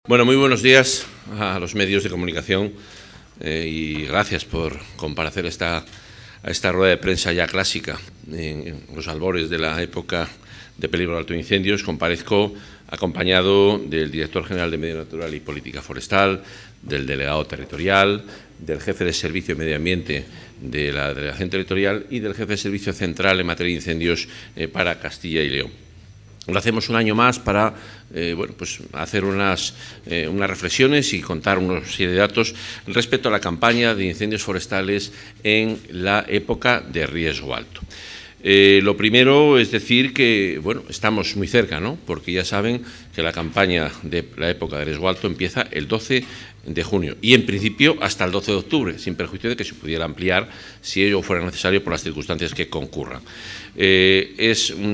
Bueno, muy buenos días a los medios de comunicación y gracias por comparecer a esta rueda de prensa ya clásica en los albores de la época de peligro de alto incendios. Comparezco acompañado del director general de Medio Natural y Política Forestal, del delegado territorial, del jefe de Servicio de Medio Ambiente de la Delegación Territorial y del jefe de Servicio Central en materia de incendios para Castilla y León. Lo hacemos un año más para hacer unas reflexiones y contar una serie de datos respecto a la campaña de incendios forestales en la época de riesgo alto. Lo primero es decir que estamos muy cerca, ¿no? Porque ya saben que la campaña de la época de riesgo alto empieza el 12 de junio y en principio hasta el 12 de octubre, sin perjuicio de que se pudiera ampliar si ello fuera necesario por las circunstancias que concurran. Es un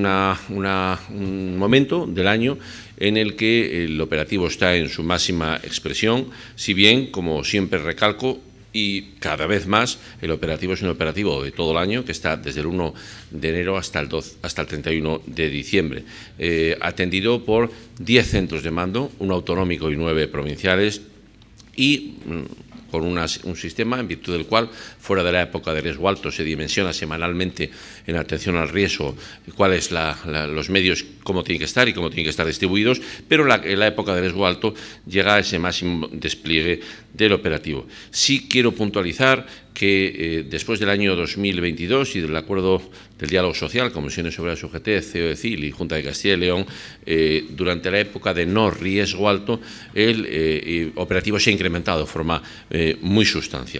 momento del año en el que el operativo está en su máxima expresión, si bien, como siempre recalco, y cada vez más el operativo es un operativo de todo el año que está desde el 1 de enero hasta el 31 de diciembre, atendido por 10 centros de mando, un autonómico y 9 provinciales, y con un sistema en virtud del cual, fuera de la época de riesgo alto, se dimensiona semanalmente en atención al riesgo cuáles los medios, cómo tienen que estar y cómo tienen que estar distribuidos, pero en la época de riesgo alto llega a ese máximo despliegue del operativo. Sí quiero puntualizar que después del año 2022 y del acuerdo del diálogo social, Comisiones Obreras UGT, COECIL y Junta de Castilla y León, durante la época de no riesgo alto, el operativo se ha incrementado de forma muy sustancial.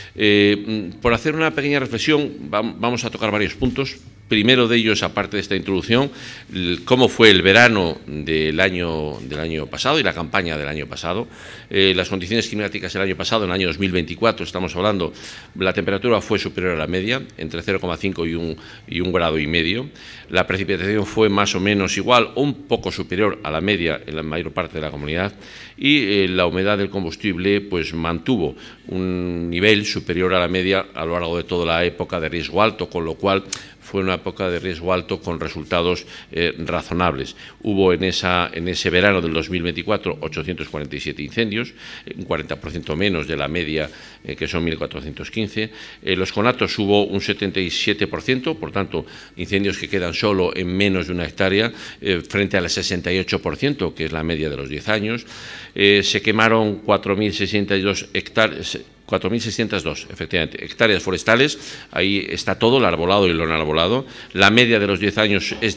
Por hacer una pequeña reflexión, vamos a tocar varios puntos. Primero de ellos, aparte de esta introducción, cómo fue el verano del año pasado y la campaña del año pasado. Las condiciones climáticas del año pasado, en el año 2024, estamos hablando, la temperatura fue superior a la media, entre 0,5 y 1,5 grados. La precipitación fue más o menos igual o un poco superior a la media en la mayor parte de la comunidad y la humedad del combustible pues mantuvo un nivel superior a la media a lo largo de toda la época de riesgo alto, con lo cual fue una época de riesgo alto con resultados razonables. Hubo en ese verano del 2024 847 incendios, un 40% menos de la media, que son 1.415. Los conatos hubo un 77%, por tanto, incendios que quedan solo en menos de 1 hectárea, frente al 68%, que es la media de los 10 años. Se quemaron 4.602 hectáreas. 4.602, efectivamente, hectáreas forestales, ahí está todo, el arbolado y lo no arbolado. La media de los 10 años es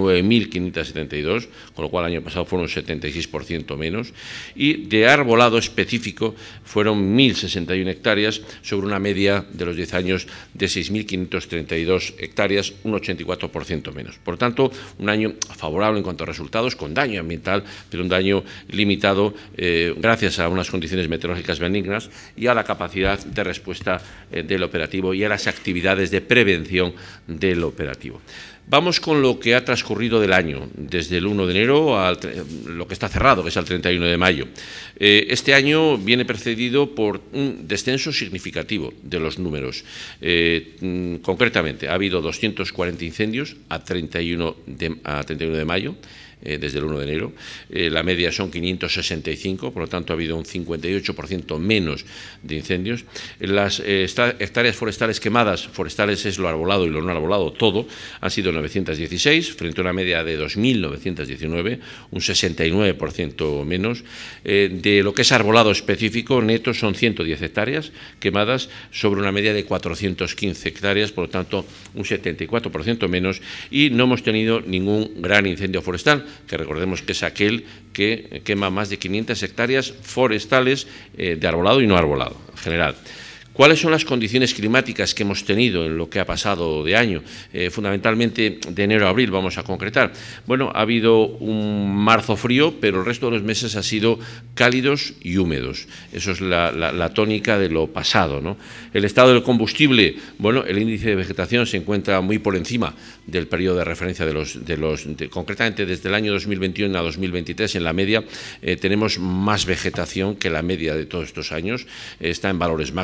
19.572, con lo cual el año pasado fueron un 76% menos. Y de arbolado específico fueron 1.061 hectáreas sobre una media de los 10 años de 6.532 hectáreas, un 84% menos. Por tanto, un año favorable en cuanto a resultados, con daño ambiental, pero un daño limitado gracias a unas condiciones meteorológicas benignas y a la capacidad de respuesta del operativo y a las actividades de prevención del operativo. Vamos con lo que ha transcurrido del año, desde el 1 de enero a lo que está cerrado, que es el 31 de mayo. Este año viene precedido por un descenso significativo de los números. Concretamente, ha habido 240 incendios a 31 de mayo, desde el 1 de enero. La media son 565, por lo tanto ha habido un 58% menos de incendios. Las hectáreas forestales quemadas, forestales es lo arbolado y lo no arbolado, todo, han sido 916, frente a una media de 2.919, un 69% menos. De lo que es arbolado específico, neto, son 110 hectáreas quemadas sobre una media de 415 hectáreas, por lo tanto, un 74% menos, y no hemos tenido ningún gran incendio forestal, que recordemos que es aquel que quema más de 500 hectáreas forestales de arbolado y no arbolado, en general. ¿Cuáles son las condiciones climáticas que hemos tenido en lo que ha pasado de año? Fundamentalmente de enero a abril vamos a concretar. Bueno, ha habido un marzo frío, pero el resto de los meses ha sido cálidos y húmedos. Eso es la tónica de lo pasado, ¿no? El estado del combustible, bueno, el índice de vegetación se encuentra muy por encima del periodo de referencia concretamente desde el año 2021 a 2023, en la media tenemos más vegetación que la media de todos estos años, está en valores máximos.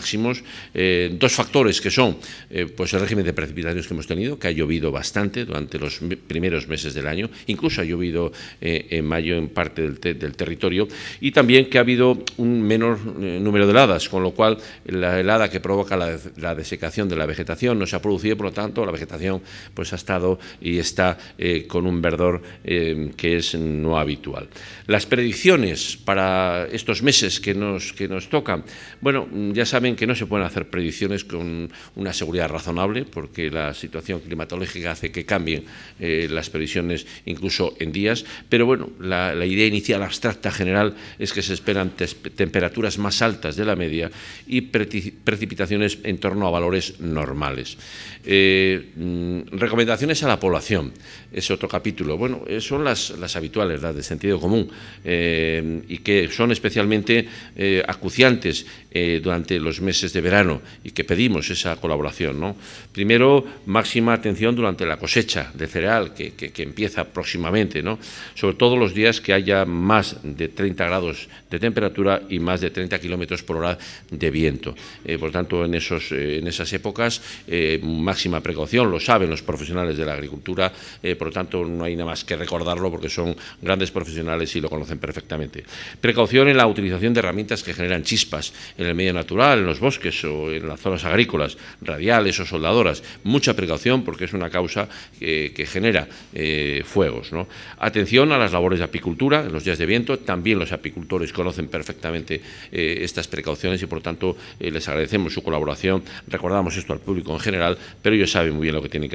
tenemos dos factores que son pues el régimen de precipitaciones que hemos tenido, que ha llovido bastante durante los primeros meses del año, incluso ha llovido en mayo en parte del territorio, y también que ha habido un menor número de heladas, con lo cual la helada que provoca la desecación de la vegetación no se ha producido, por lo tanto la vegetación pues ha estado y está con un verdor que es no habitual. Las predicciones para estos meses que nos tocan, bueno, ya saben que no se pueden hacer predicciones con una seguridad razonable, porque la situación climatológica hace que cambien las previsiones incluso en días, pero bueno, la idea inicial abstracta general es que se esperan temperaturas más altas de la media y precipitaciones en torno a valores normales. Recomendaciones a la población, es otro capítulo. Bueno, son las habituales, las de sentido común, y que son especialmente acuciantes durante los meses de verano y que pedimos esa colaboración, ¿no? Primero, máxima atención durante la cosecha de cereal que empieza próximamente, ¿no? Sobre todo los días que haya más de 30 grados de temperatura y más de 30 kilómetros por hora de viento. Por tanto, en esas épocas, máxima precaución, lo saben los profesionales de la agricultura, por lo tanto, no hay nada más que recordarlo porque son grandes profesionales y lo conocen perfectamente. Precaución en la utilización de herramientas que generan chispas en el medio natural, en los bosques o en las zonas agrícolas, radiales o soldadoras. Mucha precaución porque es una causa que genera fuegos, ¿no? Atención a las labores de apicultura en los días de viento. También los apicultores conocen perfectamente estas precauciones y, por tanto, les agradecemos su colaboración. Recordamos esto al público en general, pero ellos saben muy bien lo que tienen que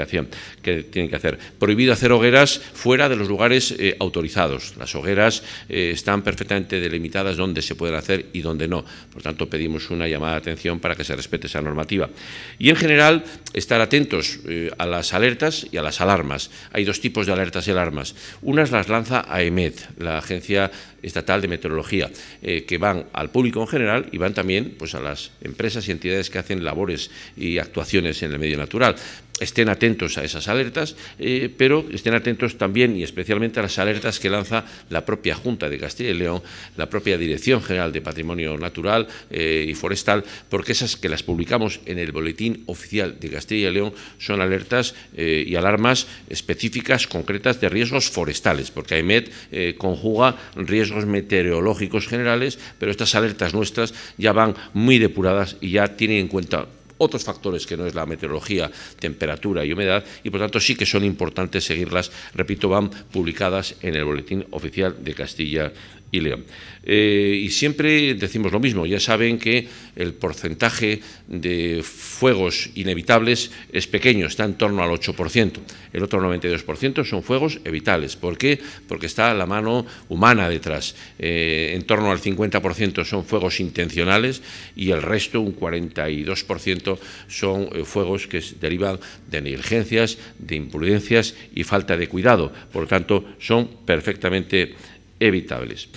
hacer. Prohibido hacer hogueras fuera de los lugares autorizados. Las hogueras están perfectamente delimitadas dónde se pueden hacer y dónde no. Por tanto, pedimos una llamada de atención para que se respete esa normativa. Y, en general, estar atentos a las alertas y a las alarmas. Hay dos tipos de alertas y alarmas. Unas las lanza AEMET, la Agencia Estatal de Meteorología, que van al público en general y van también pues, a las empresas y entidades que hacen labores y actuaciones en el medio natural. Estén atentos a esas alertas, pero estén atentos también y especialmente a las alertas que lanza la propia Junta de Castilla y León, la propia Dirección General de Patrimonio Natural y Forestal, porque esas que las publicamos en el Boletín Oficial de Castilla y León son alertas y alarmas específicas, concretas de riesgos forestales, porque AEMET conjuga riesgos meteorológicos generales, pero estas alertas nuestras ya van muy depuradas y ya tienen en cuenta otros factores que no es la meteorología, temperatura y humedad, y por tanto sí que son importantes seguirlas. Repito, van publicadas en el Boletín Oficial de Castilla y León. Y siempre decimos lo mismo, ya saben que el porcentaje de fuegos inevitables es pequeño, está en torno al 8%. El otro 92% son fuegos evitables. ¿Por qué? Porque está la mano humana detrás. En torno al 50% son fuegos intencionales y el resto, un 42%, son fuegos que derivan de negligencias, de imprudencias y falta de cuidado. Por lo tanto, son perfectamente evitables.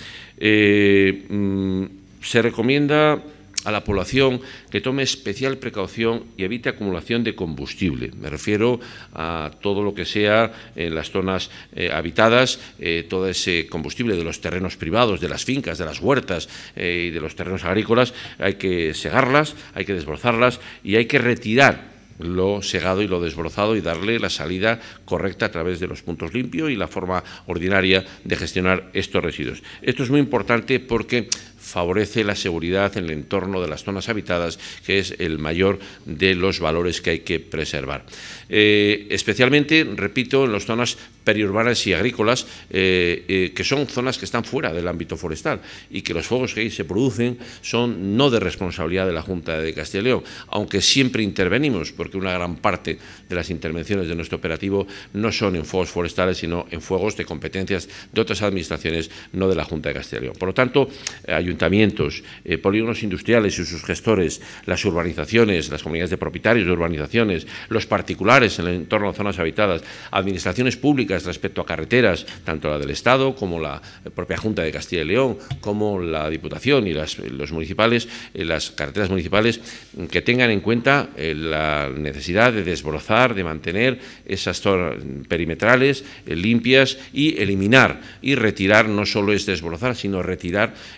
Se recomienda a la población que tome especial precaución y evite acumulación de combustible. Me refiero a todo lo que sea en las zonas habitadas, todo ese combustible de los terrenos privados, de las fincas, de las huertas y de los terrenos agrícolas. Hay que segarlas, hay que desbrozarlas y hay que retirar lo segado y lo desbrozado y darle la salida correcta a través de los puntos limpios y la forma ordinaria de gestionar estos residuos. Esto es muy importante porque favorece la seguridad en el entorno de las zonas habitadas, que es el mayor de los valores que hay que preservar. Especialmente, repito, en las zonas periurbanas y agrícolas, que son zonas que están fuera del ámbito forestal y que los fuegos que ahí se producen son no de responsabilidad de la Junta de Castilla y León, aunque siempre intervenimos, porque una gran parte de las intervenciones de nuestro operativo no son en fuegos forestales, sino en fuegos de competencias de otras administraciones, no de la Junta de Castilla y León. Por lo tanto, ayuntamientos, polígonos industriales y sus gestores, las urbanizaciones, las comunidades de propietarios de urbanizaciones, los particulares en el entorno de zonas habitadas, administraciones públicas respecto a carreteras, tanto la del Estado como la propia Junta de Castilla y León, como la Diputación y los municipales, las carreteras municipales, que tengan en cuenta la necesidad de desbrozar, de mantener esas zonas perimetrales limpias y eliminar y retirar, no solo es desbrozar, sino retirar los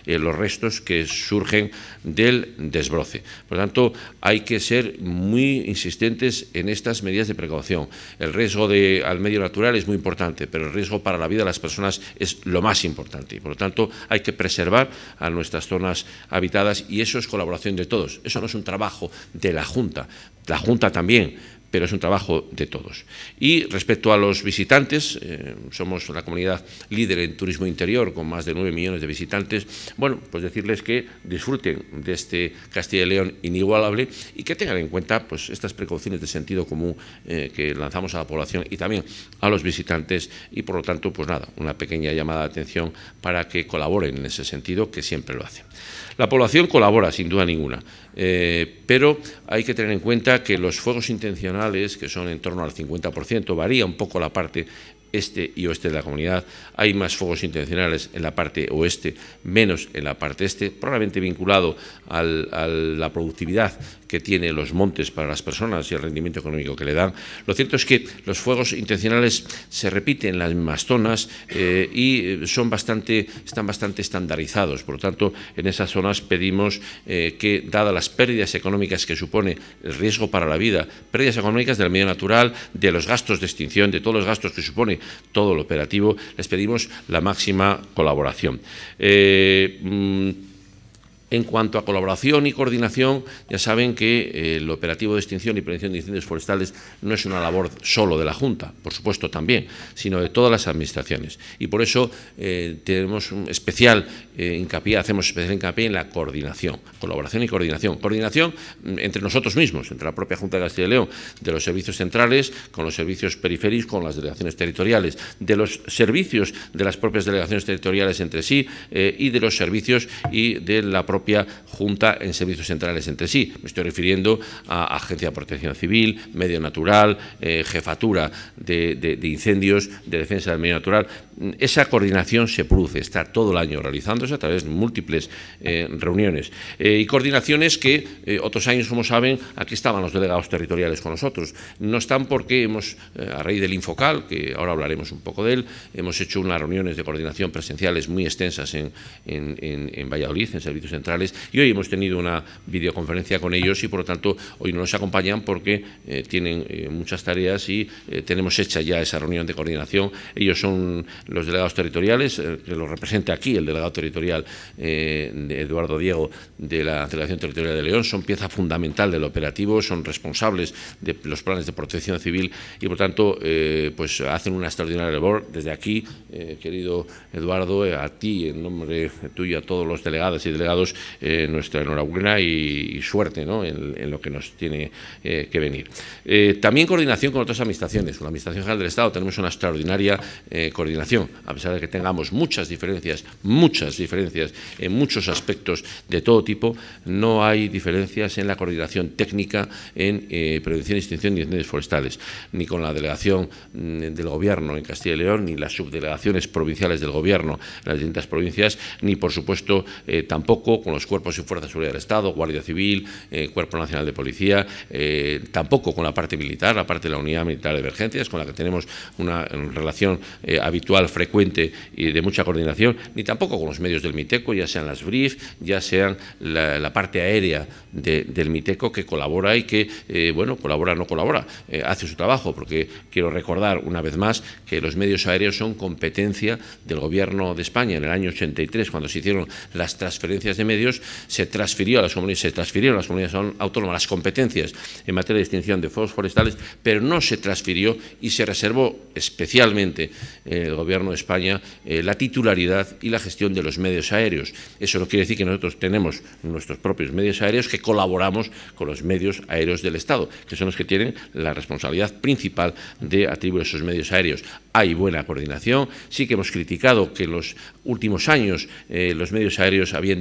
restos que surgen del desbroce. Por lo tanto, hay que ser muy insistentes en estas medidas de precaución. El riesgo al medio natural es muy importante, pero el riesgo para la vida de las personas es lo más importante. Y, por lo tanto, hay que preservar a nuestras zonas habitadas y eso es colaboración de todos. Eso no es un trabajo de la Junta también, pero es un trabajo de todos. Y respecto a los visitantes, somos la comunidad líder en turismo interior, con más de 9 millones de visitantes. Bueno, pues decirles que disfruten de este Castilla y León inigualable y que tengan en cuenta pues, estas precauciones de sentido común que lanzamos a la población y también a los visitantes y, por lo tanto, pues nada, una pequeña llamada de atención para que colaboren en ese sentido, que siempre lo hacen. La población colabora, sin duda ninguna, pero hay que tener en cuenta que los fuegos intencionales, que son en torno al 50%, varía un poco la parte este y oeste de la comunidad. Hay más fuegos intencionales en la parte oeste, menos en la parte este, probablemente vinculado a la productividad que tienen los montes para las personas y el rendimiento económico que le dan. Lo cierto es que los fuegos intencionales se repiten en las mismas zonas y están bastante estandarizados. Por lo tanto, en esas zonas pedimos que, dadas las pérdidas económicas que supone el riesgo para la vida, pérdidas económicas del medio natural, de los gastos de extinción, de todos los gastos que supone todo el operativo, les pedimos la máxima colaboración. En cuanto a colaboración y coordinación, ya saben que el operativo de extinción y prevención de incendios forestales no es una labor solo de la Junta, por supuesto también, sino de todas las administraciones. Y por eso tenemos un especial hacemos especial hincapié en la coordinación, colaboración y coordinación. Coordinación entre nosotros mismos, entre la propia Junta de Castilla y León, de los servicios centrales, con los servicios periféricos, con las delegaciones territoriales, de los servicios de las propias delegaciones territoriales entre sí y de los servicios y de la propia Junta en servicios centrales entre sí. Me estoy refiriendo a Agencia de Protección Civil, Medio Natural, Jefatura de Incendios, de Defensa del Medio Natural. Esa coordinación se produce, está todo el año realizándose a través de múltiples reuniones y coordinaciones que otros años, como saben, aquí estaban los delegados territoriales con nosotros. No están porque hemos, a raíz del Infocal, que ahora hablaremos un poco de él, hemos hecho unas reuniones de coordinación presenciales muy extensas en Valladolid, en servicios centrales, y hoy hemos tenido una videoconferencia con ellos y, por lo tanto, hoy no nos acompañan porque tienen muchas tareas y tenemos hecha ya esa reunión de coordinación. Ellos son los delegados territoriales, que los representa aquí el delegado territorial de Eduardo Diego de la Delegación Territorial de León, son pieza fundamental del operativo, son responsables de los planes de protección civil y, por tanto, pues hacen una extraordinaria labor. Desde aquí, querido Eduardo, a ti, en nombre tuyo, a todos los delegados y delegados, nuestra enhorabuena y suerte, ¿no?, en lo que nos tiene que venir. También coordinación con otras administraciones. Con la Administración General del Estado tenemos una extraordinaria coordinación, a pesar de que tengamos muchas diferencias en muchos aspectos de todo tipo, no hay diferencias en la coordinación técnica en prevención y extinción de incendios forestales, ni con la delegación del Gobierno en Castilla y León, ni las subdelegaciones provinciales del Gobierno en las distintas provincias, ni, por supuesto, tampoco con los cuerpos y fuerzas de seguridad del Estado, Guardia Civil, Cuerpo Nacional de Policía, tampoco con la parte militar, la parte de la Unidad Militar de Emergencias, con la que tenemos una relación habitual, frecuente y de mucha coordinación, ni tampoco con los medios del MITECO, ya sean las BRIF, ya sean la parte aérea del MITECO, que colabora y que, bueno, colabora, no colabora, hace su trabajo, porque quiero recordar una vez más que los medios aéreos son competencia del Gobierno de España. En el año 83, cuando se hicieron las transferencias de medios, se transfirieron a las comunidades autónomas las competencias en materia de extinción de fuegos forestales, pero no se transfirió y se reservó especialmente el Gobierno de España la titularidad y la gestión de los medios aéreos. Eso no quiere decir que nosotros tenemos nuestros propios medios aéreos, que colaboramos con los medios aéreos del Estado, que son los que tienen la responsabilidad principal de atribuir esos medios aéreos. Hay buena coordinación. Sí que hemos criticado que en los últimos años los medios aéreos habían disminuido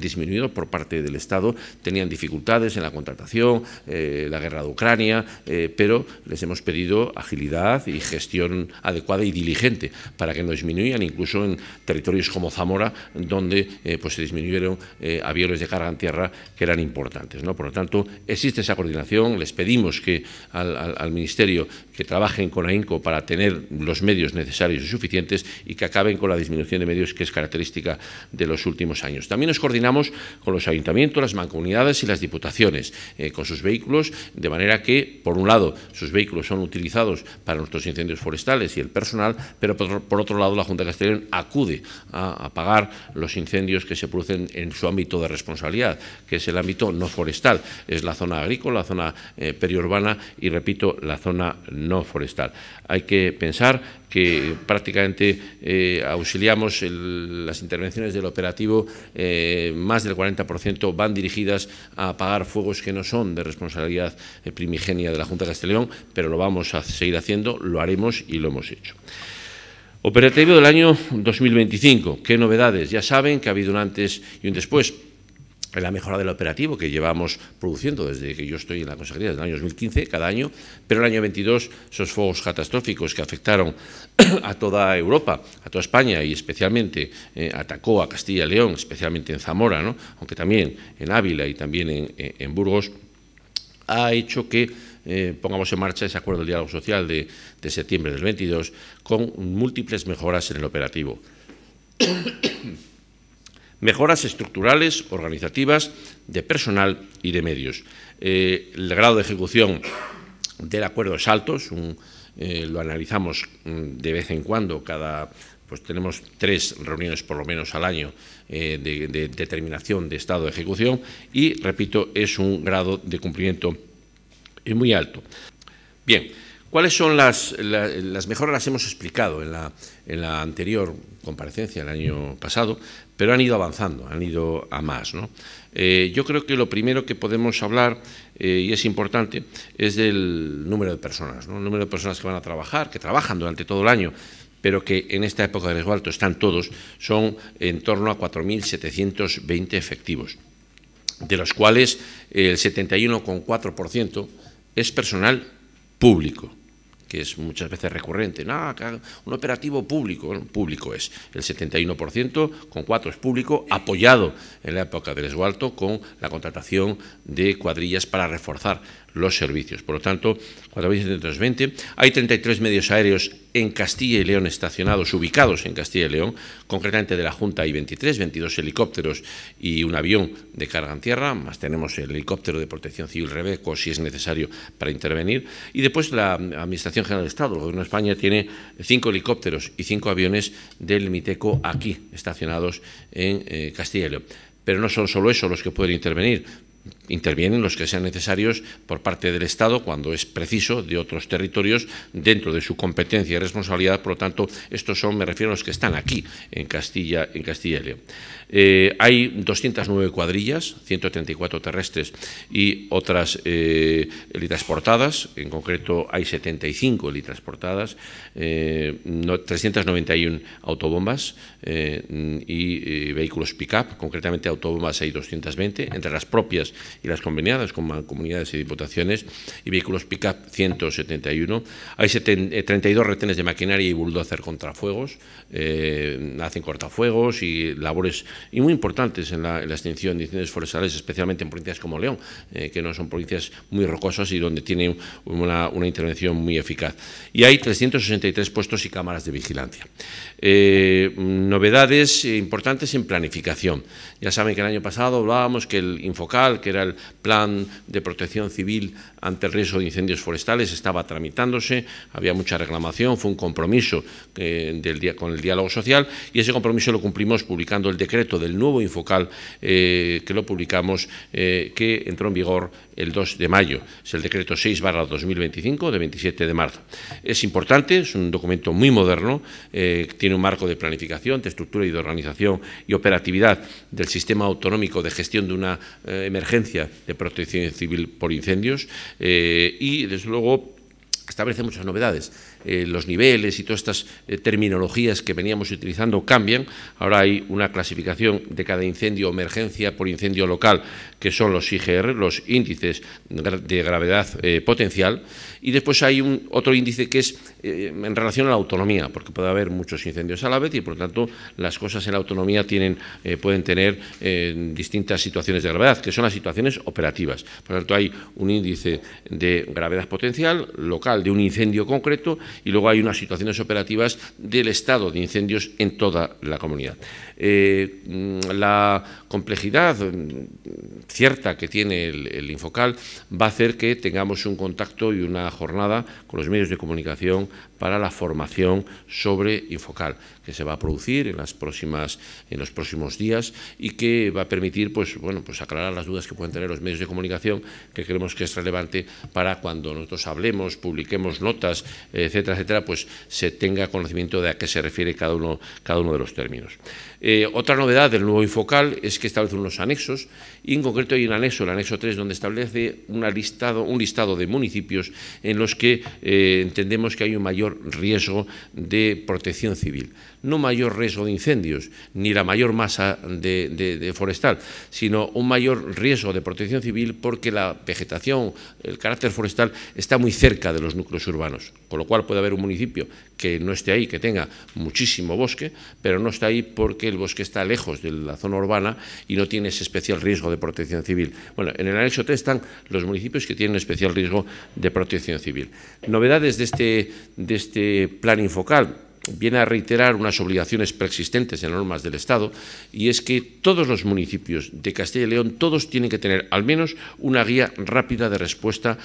años por parte del Estado tenían dificultades en la contratación, la guerra de Ucrania, pero les hemos pedido agilidad y gestión adecuada y diligente para que no disminuyan, incluso en territorios como Zamora, donde pues se disminuyeron aviones de carga en tierra que eran importantes, ¿no? Por lo tanto, existe esa coordinación. Les pedimos que al Ministerio que trabajen con AINCO para tener los medios necesarios y suficientes y que acaben con la disminución de medios que es característica de los últimos años. También nos coordinamos con los ayuntamientos, las mancomunidades y las diputaciones, con sus vehículos, de manera que, por un lado, sus vehículos son utilizados para nuestros incendios forestales y el personal, pero por otro lado, la Junta de Castilla y León acude a apagar los incendios que se producen en su ámbito de responsabilidad, que es el ámbito no forestal, es la zona agrícola, la zona periurbana y, repito, la zona no forestal. Hay que pensar que prácticamente auxiliamos las intervenciones del operativo, más del 40% van dirigidas a apagar fuegos que no son de responsabilidad primigenia de la Junta de Castilla y León, pero lo vamos a seguir haciendo, lo haremos y lo hemos hecho. Operativo del año 2025. ¿Qué novedades? Ya saben que ha habido un antes y un después en la mejora del operativo que llevamos produciendo desde que yo estoy en la Consejería, desde el año 2015, cada año, pero el año 22, esos fuegos catastróficos que afectaron a toda Europa, a toda España y especialmente atacó a Castilla y León, especialmente en Zamora, ¿no? Aunque también en Ávila y también en Burgos, ha hecho que pongamos en marcha ese acuerdo del diálogo social de septiembre del 22 con múltiples mejoras en el operativo. Mejoras estructurales, organizativas, de personal y de medios. El grado de ejecución del acuerdo es alto, lo analizamos de vez en cuando, pues tenemos 3 reuniones por lo menos al año de determinación de estado de ejecución y, repito, es un grado de cumplimiento muy alto. Bien, ¿cuáles son las mejoras? Las hemos explicado en la anterior comparecencia el año pasado, pero han ido avanzando, han ido a más, ¿no? Yo creo que lo primero que podemos hablar, y es importante, es del número de personas, ¿no? El número de personas que van a trabajar, que trabajan durante todo el año, pero que en esta época de resguardo están todos, son en torno a 4.720 efectivos, de los cuales el 71,4% es personal público, que es muchas veces recurrente. No, un operativo público, bueno, público es el 71%, con 4 es público, apoyado en la época del esgualto con la contratación de cuadrillas para reforzar los servicios. Por lo tanto, 4.720. Hay 33 medios aéreos en Castilla y León estacionados, ubicados en Castilla y León. Concretamente de la Junta hay 23, 22 helicópteros y un avión de carga en tierra, más tenemos el helicóptero de Protección Civil Rebeco, si es necesario, para intervenir. Y después la Administración General del Estado, el Gobierno de España, tiene 5 helicópteros y 5 aviones del Miteco aquí, estacionados en Castilla y León. Pero no son solo eso los que pueden intervenir. Intervienen los que sean necesarios por parte del Estado cuando es preciso de otros territorios dentro de su competencia y responsabilidad. Por lo tanto, estos son, me refiero a los que están aquí en Castilla y León. Hay 209 cuadrillas, 134 terrestres y otras helitransportadas. En concreto, hay 75 helitransportadas, 391 autobombas y vehículos pick-up. Concretamente, autobombas hay 220, entre las propias y las conveniadas con mancomunidades y diputaciones, y vehículos pick-up 171. Hay 32 retenes de maquinaria y bulldozer contra fuegos, hacen cortafuegos y labores y muy importantes en la extinción de incendios forestales, especialmente en provincias como León, que no son provincias muy rocosas y donde tienen una intervención muy eficaz. Y hay 363 puestos y cámaras de vigilancia. Novedades importantes en planificación. Ya saben que el año pasado hablábamos que el Infocal, que era el Plan de Protección Civil ante el riesgo de incendios forestales, estaba tramitándose, había mucha reclamación, fue un compromiso con el diálogo social y ese compromiso lo cumplimos publicando el decreto del nuevo Infocal que lo publicamos, que entró en vigor el 2 de mayo. Es el decreto 6/2025 de 27 de marzo. Es importante, es un documento muy moderno, tiene un marco de planificación, de estructura y de organización y operatividad del sistema autonómico de gestión de una emergencia de protección civil por incendios y, desde luego, establece muchas novedades. los niveles y todas estas terminologías que veníamos utilizando cambian. Ahora hay una clasificación de cada incendio o emergencia por incendio local, que son los IGR, los índices de gravedad potencial, y después hay otro índice que es en relación a la autonomía, porque puede haber muchos incendios a la vez y, por lo tanto, las cosas en la autonomía pueden tener distintas situaciones de gravedad, que son las situaciones operativas. Por lo tanto, hay un índice de gravedad potencial local de un incendio concreto y luego hay unas situaciones operativas del estado de incendios en toda la comunidad. La complejidad cierta que tiene el Infocal va a hacer que tengamos un contacto y una jornada con los medios de comunicación para la formación sobre Infocal, que se va a producir en los próximos días y que va a permitir pues aclarar las dudas que pueden tener los medios de comunicación, que creemos que es relevante para cuando nosotros hablemos, publiquemos notas, etcétera, etcétera, pues se tenga conocimiento de a qué se refiere cada uno de los términos. Otra novedad del nuevo Infocal es que establece unos anexos, y en concreto hay un anexo, el anexo 3, donde establece un listado de municipios en los que entendemos que hay un mayor riesgo de protección civil. No mayor riesgo de incendios, ni la mayor masa de forestal, sino un mayor riesgo de protección civil porque la vegetación, el carácter forestal está muy cerca de los núcleos urbanos, con lo cual puede haber un municipio que no esté ahí, que tenga muchísimo bosque, pero no está ahí porque el bosque está lejos de la zona urbana y no tiene ese especial riesgo de protección civil. Bueno, en el anexo 3 están los municipios que tienen especial riesgo de protección civil. Novedades de este plan Infocal. Viene a reiterar unas obligaciones preexistentes en normas del Estado, y es que todos los municipios de Castilla y León, todos tienen que tener al menos una guía rápida de respuesta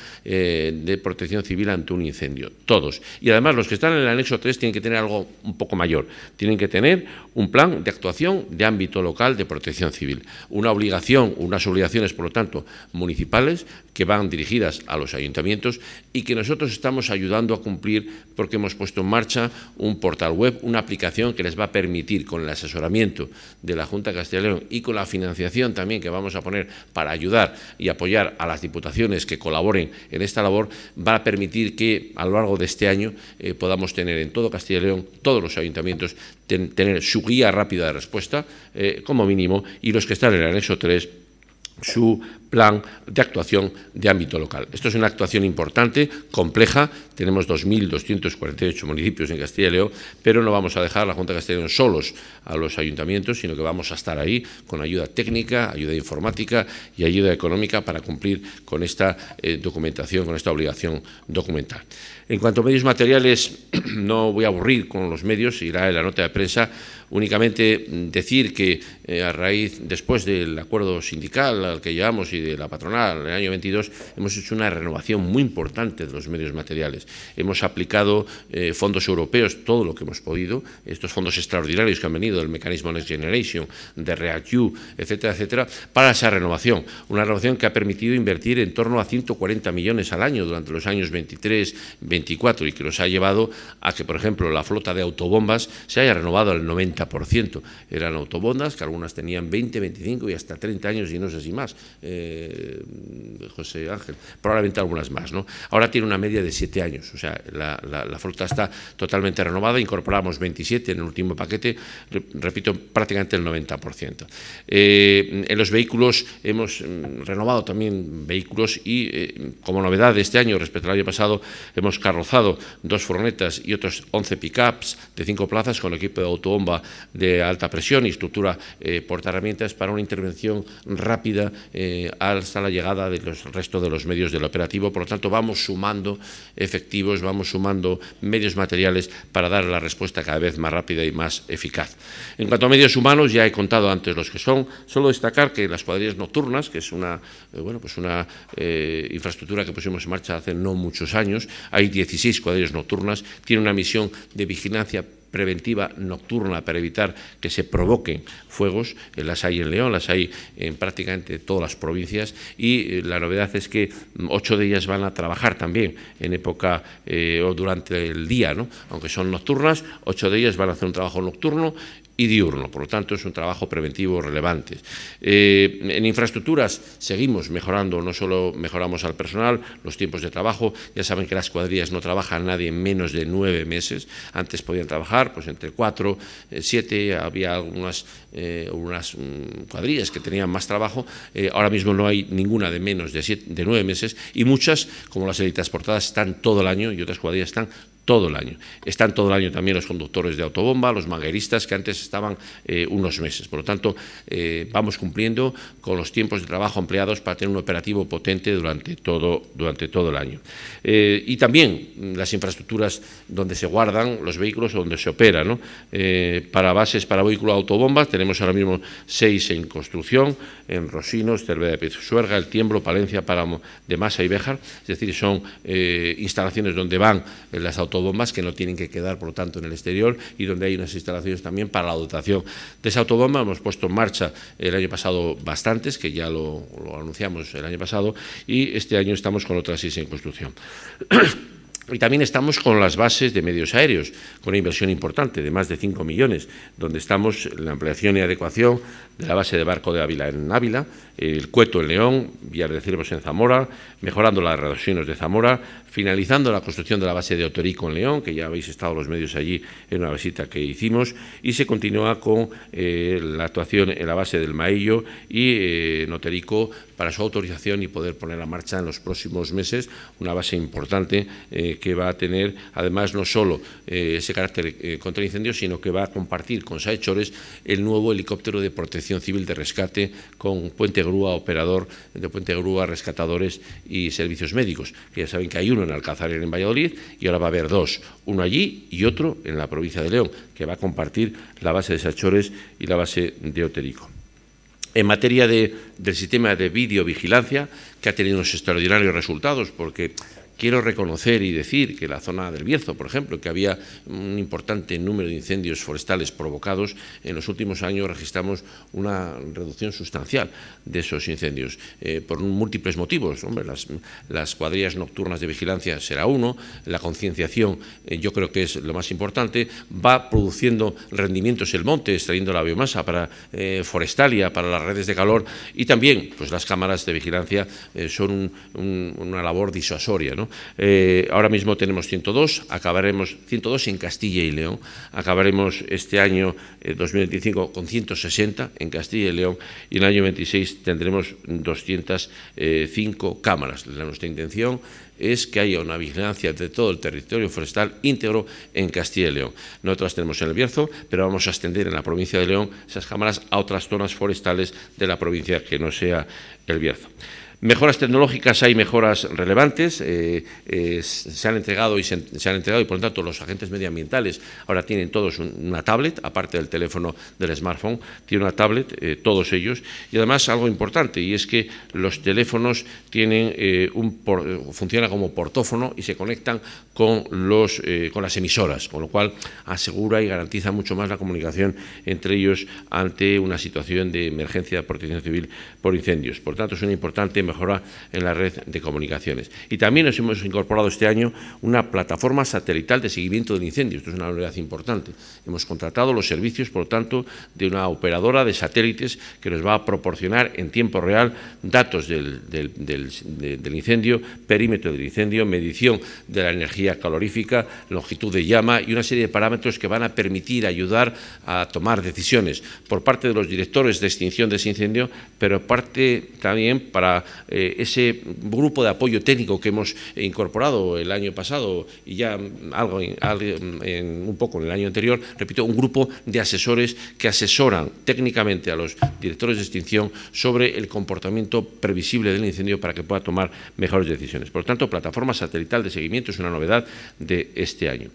de protección civil ante un incendio, todos. Y además los que están en el anexo 3 tienen que tener algo un poco mayor, tienen que tener un plan de actuación de ámbito local de protección civil, unas obligaciones, por lo tanto, municipales que van dirigidas a los ayuntamientos y que nosotros estamos ayudando a cumplir porque hemos puesto en marcha un portal web, una aplicación que les va a permitir, con el asesoramiento de la Junta de Castilla y León y con la financiación también que vamos a poner para ayudar y apoyar a las diputaciones que colaboren en esta labor, va a permitir que a lo largo de este año podamos tener en todo Castilla y León, todos los ayuntamientos, tener su guía rápida de respuesta, como mínimo, y los que están en el anexo 3, su plan de actuación de ámbito local. Esto es una actuación importante, compleja. Tenemos 2.248 municipios en Castilla y León, pero no vamos a dejar a la Junta de Castilla y León solos a los ayuntamientos, sino que vamos a estar ahí con ayuda técnica, ayuda informática y ayuda económica para cumplir con esta documentación, con esta obligación documental. En cuanto a medios materiales, no voy a aburrir con los medios, irá en la nota de prensa. Únicamente decir que después del acuerdo sindical al que llevamos y de la patronal en el año 22, hemos hecho una renovación muy importante de los medios materiales. Hemos aplicado fondos europeos, todo lo que hemos podido, estos fondos extraordinarios que han venido del mecanismo Next Generation, de REACT-EU, etcétera, etcétera, para esa renovación. Una renovación que ha permitido invertir en torno a 140 millones al año durante los años 23-24 y que nos ha llevado a que, por ejemplo, la flota de autobombas se haya renovado al 90%. Eran autobombas que algunas tenían 20, 25 y hasta 30 años y no sé si más, José Ángel, probablemente algunas más, ¿no? Ahora tiene una media de 7 años, o sea, la flota está totalmente renovada, incorporamos 27 en el último paquete, repito, prácticamente el 90%. En los vehículos hemos renovado también vehículos y como novedad de este año respecto al año pasado hemos carrozado 2 furgonetas y otros 11 pick-ups de 5 plazas con equipo de autobomba de alta presión y estructura portaherramientas para una intervención rápida hasta la llegada del resto de los medios del operativo. Por lo tanto, vamos sumando efectivos, vamos sumando medios materiales para dar la respuesta cada vez más rápida y más eficaz. En cuanto a medios humanos, ya he contado antes los que son. Solo destacar que las cuadrillas nocturnas, que es una infraestructura que pusimos en marcha hace no muchos años, hay 16 cuadrillas nocturnas, tiene una misión de vigilancia preventiva nocturna para evitar que se provoquen fuegos. Las hay en León, las hay en prácticamente todas las provincias y la novedad es que 8 de ellas van a trabajar también en época o durante el día, ¿no? Aunque son nocturnas, 8 de ellas van a hacer un trabajo nocturno y diurno. Por lo tanto, es un trabajo preventivo relevante. En infraestructuras seguimos mejorando, no solo mejoramos al personal, los tiempos de trabajo. Ya saben que las cuadrillas no trabaja nadie en menos de 9 meses. Antes podían trabajar pues entre 4, 7, había algunas cuadrillas que tenían más trabajo. Ahora mismo no hay ninguna de menos de 9 meses, y muchas, como las teletransportadas, están todo el año, y otras cuadrillas están todo el año. Están todo el año también los conductores de autobomba, los mangueristas, que antes estaban unos meses. Por lo tanto, vamos cumpliendo con los tiempos de trabajo empleados para tener un operativo potente durante todo el año. Y también las infraestructuras donde se guardan los vehículos o donde se opera, ¿no? Para bases para vehículos autobombas tenemos ahora mismo 6 en construcción, en Rosinos, Cervera de Pisuerga, El Tiemblo, Palencia, Páramo de Masa y Béjar. Es decir, son instalaciones donde van las autobombas, que no tienen que quedar, por lo tanto, en el exterior, y donde hay unas instalaciones también para la dotación de esa autobomba. Hemos puesto en marcha el año pasado bastantes, que ya lo anunciamos el año pasado, y este año estamos con otras 6 en construcción. Y también estamos con las bases de medios aéreos, con una inversión importante de más de 5 millones, donde estamos en la ampliación y adecuación de la base de Barco de Ávila en Ávila, el Cueto en León, Villar de Ciervos en Zamora, mejorando las Redosinos de Zamora, finalizando la construcción de la base de Oterico en León, que ya habéis estado los medios allí en una visita que hicimos, y se continúa con la actuación en la base del Maillo y en Oterico para su autorización y poder poner en marcha en los próximos meses una base importante que va a tener, además, no solo ese carácter contra incendios, sino que va a compartir con Saechores el nuevo helicóptero de protección civil de rescate con Puente Grúa, operador de Puente Grúa, rescatadores y servicios médicos, que ya saben que hay uno en Alcázar en Valladolid, y ahora va a haber 2, uno allí y otro en la provincia de León, que va a compartir la base de Saechores y la base de Oterico. En materia del sistema de videovigilancia, que ha tenido unos extraordinarios resultados, porque quiero reconocer y decir que la zona del Bierzo, por ejemplo, que había un importante número de incendios forestales provocados, en los últimos años registramos una reducción sustancial de esos incendios, por múltiples motivos. Hombre, las cuadrillas nocturnas de vigilancia será uno, la concienciación yo creo que es lo más importante, va produciendo rendimientos el monte, extrayendo la biomasa para forestalia, para las redes de calor, y también pues las cámaras de vigilancia son una labor disuasoria, ¿no? Ahora mismo tenemos 102, acabaremos 102 en Castilla y León, acabaremos este año 2025 con 160 en Castilla y León, y en el año 26 tendremos 205 cámaras. Nuestra intención es que haya una vigilancia de todo el territorio forestal íntegro en Castilla y León. Nosotros tenemos en el Bierzo, pero vamos a extender en la provincia de León esas cámaras a otras zonas forestales de la provincia que no sea el Bierzo. Mejoras tecnológicas, hay mejoras relevantes, se han entregado y por lo tanto los agentes medioambientales ahora tienen todos una tablet, aparte del teléfono del smartphone, tienen una tablet, todos ellos, y además algo importante, y es que los teléfonos tienen funcionan como portófono y se conectan con las emisoras, con lo cual asegura y garantiza mucho más la comunicación entre ellos ante una situación de emergencia de protección civil por incendios. Por tanto, es una importante mejora en la red de comunicaciones. Y también nos hemos incorporado este año una plataforma satelital de seguimiento del incendio. Esto es una novedad importante. Hemos contratado los servicios, por lo tanto, de una operadora de satélites que nos va a proporcionar en tiempo real datos del incendio, perímetro del incendio, medición de la energía calorífica, longitud de llama y una serie de parámetros que van a permitir ayudar a tomar decisiones por parte de los directores de extinción de ese incendio, pero parte también para ese grupo de apoyo técnico que hemos incorporado el año pasado y ya un poco en el año anterior, repito, un grupo de asesores que asesoran técnicamente a los directores de extinción sobre el comportamiento previsible del incendio para que pueda tomar mejores decisiones. Por lo tanto, plataforma satelital de seguimiento es una novedad de este año.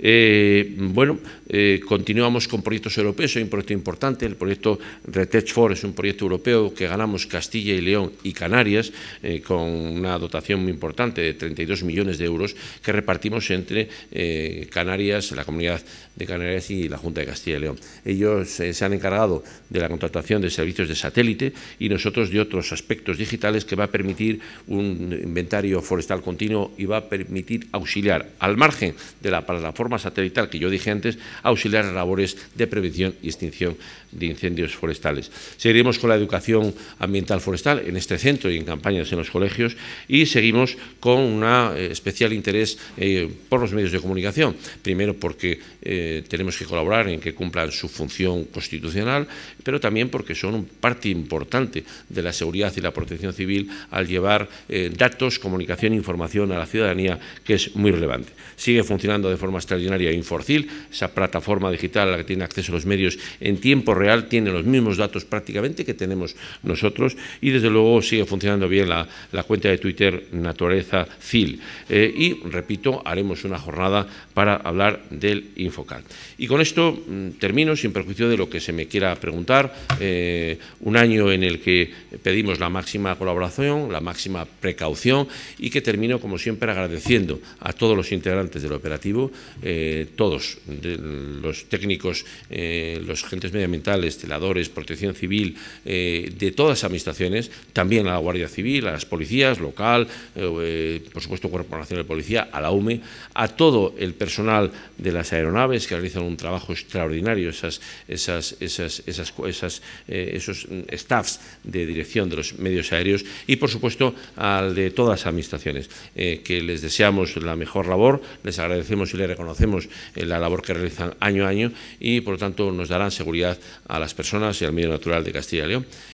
Continuamos con proyectos europeos. Hay un proyecto importante, el proyecto RETECH4 es un proyecto europeo que ganamos Castilla y León y Canarias, Canarias, con una dotación muy importante de 32 millones de euros que repartimos entre Canarias, la Comunidad de Canarias y la Junta de Castilla y León. Ellos se han encargado de la contratación de servicios de satélite y nosotros de otros aspectos digitales que va a permitir un inventario forestal continuo y va a permitir auxiliar, al margen de la plataforma satelital que yo dije antes, auxiliar a labores de prevención y extinción de incendios forestales. Seguiremos con la educación ambiental forestal en este centro y en campañas en los colegios, y seguimos con un especial interés por los medios de comunicación. Primero porque tenemos que colaborar en que cumplan su función constitucional, pero también porque son parte importante de la seguridad y la protección civil al llevar datos, comunicación e información a la ciudadanía, que es muy relevante. Sigue funcionando de forma extraordinaria Inforcil, esa plataforma digital a la que tiene acceso los medios en tiempo real, tiene los mismos datos prácticamente que tenemos nosotros, y desde luego sigue funcionando bien la cuenta de Twitter Naturaleza CIL. Y, repito, haremos una jornada para hablar del Infocal. Y con esto termino, sin perjuicio de lo que se me quiera preguntar. Un año en el que pedimos la máxima colaboración, la máxima precaución, y que termino, como siempre, agradeciendo a todos los integrantes del operativo, todos, los técnicos, los agentes medioambientales, celadores, protección civil, de todas las administraciones, también a la Guardia Civil, a las policías local, por supuesto Cuerpo Nacional de Policía, a la UME, a todo el personal de las aeronaves que realizan un trabajo extraordinario, esos staffs de dirección de los medios aéreos, y por supuesto al de todas las administraciones, que les deseamos la mejor labor, les agradecemos y les reconocemos la labor que realizan año a año, y por lo tanto nos darán seguridad a las personas y al medio natural de Castilla y León.